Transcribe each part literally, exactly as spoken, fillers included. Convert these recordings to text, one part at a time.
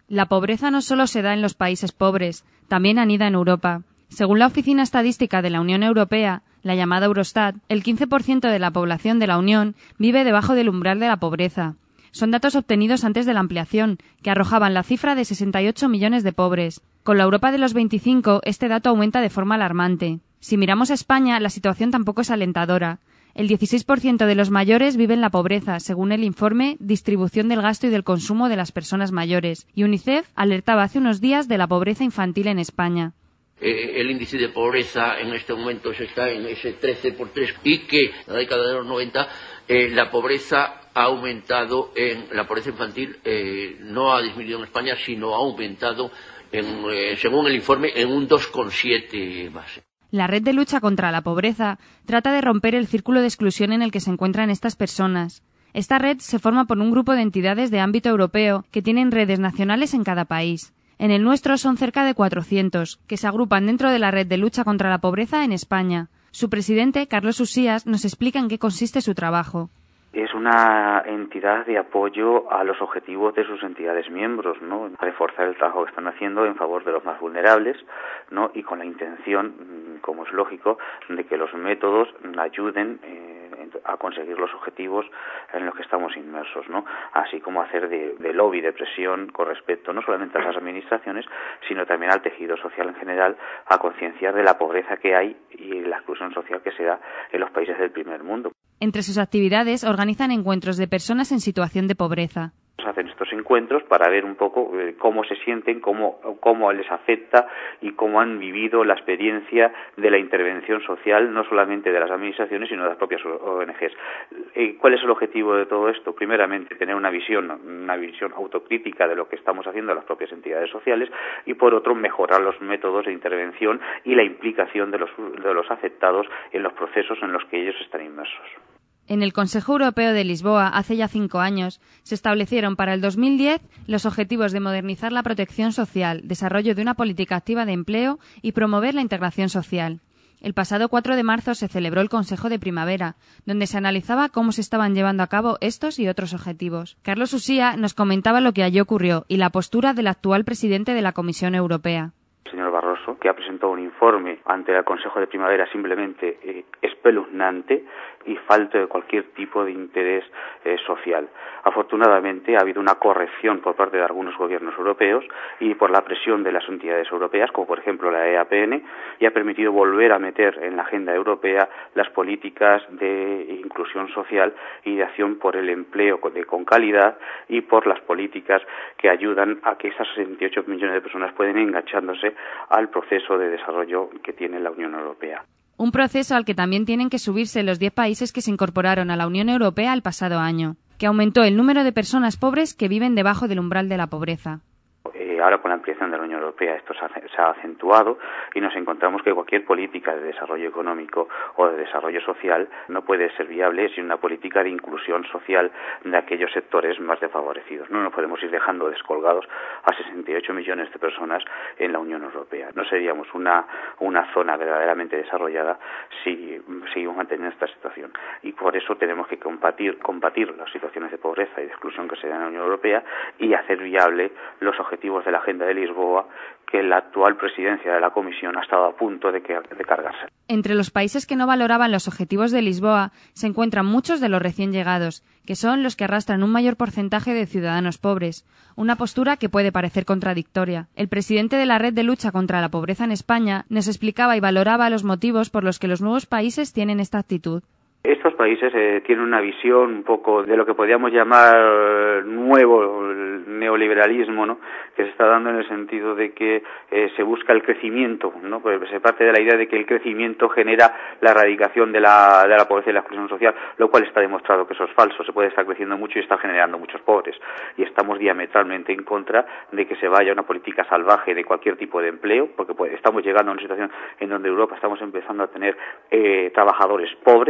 La pobreza no solo se da en los países pobres, también anida en Europa. Según la Oficina Estadística de la Unión Europea, la llamada Eurostat, el quince por ciento de la población de la Unión vive debajo del umbral de la pobreza. Son datos obtenidos antes de la ampliación, que arrojaban la cifra de sesenta y ocho millones de pobres. Con la Europa de los veinticinco, este dato aumenta de forma alarmante. Si miramos a España, la situación tampoco es alentadora. El dieciséis por ciento de los mayores vive en la pobreza, según el informe Distribución del gasto y del consumo de las personas mayores. Y UNICEF alertaba hace unos días de la pobreza infantil en España. Eh, el índice de pobreza en este momento está en ese trece por tres y que en la década de los noventa eh, la pobreza ha aumentado, en la pobreza infantil eh, no ha disminuido en España, sino ha aumentado, en, eh, según el informe, en un dos coma siete base. La Red de Lucha contra la Pobreza trata de romper el círculo de exclusión en el que se encuentran estas personas. Esta red se forma por un grupo de entidades de ámbito europeo que tienen redes nacionales en cada país. En el nuestro son cerca de cuatrocientos, que se agrupan dentro de la Red de Lucha contra la Pobreza en España. Su presidente, Carlos Usías, nos explica en qué consiste su trabajo. Es una entidad de apoyo a los objetivos de sus entidades miembros, ¿no? A reforzar el trabajo que están haciendo en favor de los más vulnerables, ¿no? Y con la intención, como es lógico, de que los métodos ayuden eh, a conseguir los objetivos en los que estamos inmersos, ¿no? Así como hacer de, de lobby, de presión con respecto no solamente a las administraciones, sino también al tejido social en general, a concienciar de la pobreza que hay y la exclusión social que se da en los países del primer mundo. Entre sus actividades organizan encuentros de personas en situación de pobreza. Hacen estos encuentros para ver un poco eh, cómo se sienten, cómo, cómo les afecta y cómo han vivido la experiencia de la intervención social, no solamente de las administraciones, sino de las propias O N Ges. Eh, ¿Cuál es el objetivo de todo esto? Primeramente, tener una visión, una visión autocrítica de lo que estamos haciendo las propias entidades sociales y, por otro, mejorar los métodos de intervención y la implicación de los, de los afectados en los procesos en los que ellos están inmersos. En el Consejo Europeo de Lisboa, hace ya cinco años, se establecieron para el dos mil diez los objetivos de modernizar la protección social, desarrollo de una política activa de empleo y promover la integración social. El pasado cuatro de marzo se celebró el Consejo de Primavera, donde se analizaba cómo se estaban llevando a cabo estos y otros objetivos. Carlos Usía nos comentaba lo que allí ocurrió y la postura del actual presidente de la Comisión Europea. El señor Barroso, que ha presentado un informe ante el Consejo de Primavera simplemente eh, espeluznante y falto de cualquier tipo de interés eh, social. Afortunadamente ha habido una corrección por parte de algunos gobiernos europeos y por la presión de las entidades europeas, como por ejemplo la E A P N, y ha permitido volver a meter en la agenda europea las políticas de inclusión social y de acción por el empleo de, con calidad y por las políticas que ayudan a que esas sesenta y ocho millones de personas pueden enganchándose al proceso de desarrollo que tiene la Unión Europea. Un proceso al que también tienen que subirse los diez países que se incorporaron a la Unión Europea el pasado año, que aumentó el número de personas pobres que viven debajo del umbral de la pobreza. Eh, ahora con la ampliación de la Unión Europea esto se ha, se ha acentuado y nos encontramos que cualquier política de desarrollo económico o de desarrollo social no puede ser viable sin una política de inclusión social de aquellos sectores más desfavorecidos. No nos podemos ir dejando descolgados a sesenta y ocho millones de personas en la Unión Europea. No seríamos una, una zona verdaderamente desarrollada si seguimos manteniendo esta situación. Y por eso tenemos que combatir, combatir las situaciones de pobreza y de exclusión que se dan en la Unión Europea y hacer viable los objetivos de la Agenda de Lisboa que la actual presidencia de la Comisión ha estado a punto de, que, de cargarse. Entre los países que no valoraban los objetivos de Lisboa se encuentran muchos de los recién llegados, que son los que arrastran un mayor porcentaje de ciudadanos pobres, una postura que puede parecer contradictoria. El presidente de la Red de Lucha contra la Pobreza en España nos explicaba y valoraba los motivos por los que los nuevos países tienen esta actitud. Estos países eh, tienen una visión un poco de lo que podríamos llamar eh, nuevo el neoliberalismo, ¿no? Que se está dando en el sentido de que eh, se busca el crecimiento, ¿no? Pues se parte de la idea de que el crecimiento genera la erradicación de la, de la pobreza y la exclusión social, lo cual está demostrado que eso es falso. Se puede estar creciendo mucho y está generando muchos pobres. Y estamos diametralmente en contra de que se vaya a una política salvaje de cualquier tipo de empleo, porque pues, estamos llegando a una situación en donde Europa estamos empezando a tener eh, trabajadores pobres y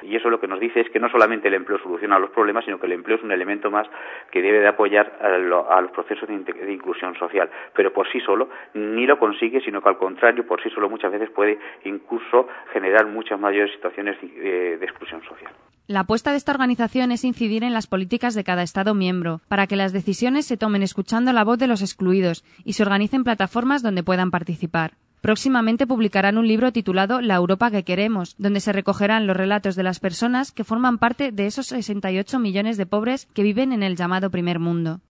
Y eso lo que nos dice es que no solamente el empleo soluciona los problemas, sino que el empleo es un elemento más que debe de apoyar a, lo, a los procesos de, de inclusión social. Pero por sí solo ni lo consigue, sino que al contrario, por sí solo muchas veces puede incluso generar muchas mayores situaciones de, de exclusión social. La apuesta de esta organización es incidir en las políticas de cada Estado miembro, para que las decisiones se tomen escuchando la voz de los excluidos y se organicen plataformas donde puedan participar. Próximamente publicarán un libro titulado La Europa que queremos, donde se recogerán los relatos de las personas que forman parte de esos sesenta y ocho millones de pobres que viven en el llamado primer mundo.